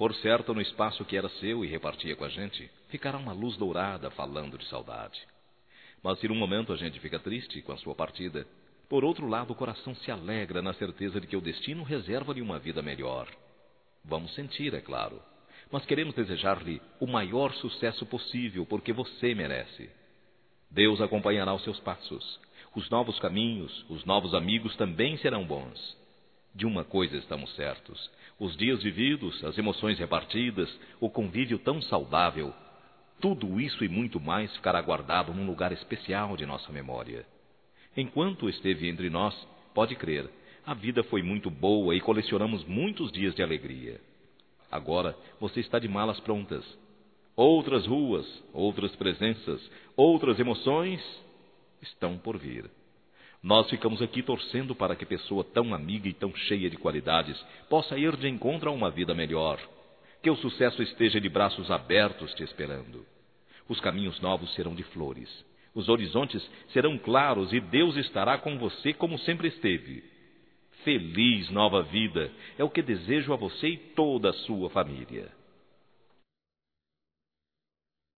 Por certo, no espaço que era seu e repartia com a gente, ficará uma luz dourada falando de saudade. Mas se num momento a gente fica triste com a sua partida, por outro lado o coração se alegra na certeza de que o destino reserva-lhe uma vida melhor. Vamos sentir, é claro, mas queremos desejar-lhe o maior sucesso possível, porque você merece. Deus acompanhará os seus passos. Os novos caminhos, os novos amigos também serão bons. De uma coisa estamos certos: os dias vividos, as emoções repartidas, o convívio tão saudável, tudo isso e muito mais ficará guardado num lugar especial de nossa memória. Enquanto esteve entre nós, pode crer, a vida foi muito boa e colecionamos muitos dias de alegria. Agora você está de malas prontas. Outras ruas, outras presenças, outras emoções estão por vir. Nós ficamos aqui torcendo para que pessoa tão amiga e tão cheia de qualidades possa ir de encontro a uma vida melhor. Que o sucesso esteja de braços abertos te esperando. Os caminhos novos serão de flores. Os horizontes serão claros e Deus estará com você como sempre esteve. Feliz nova vida é o que desejo a você e toda a sua família.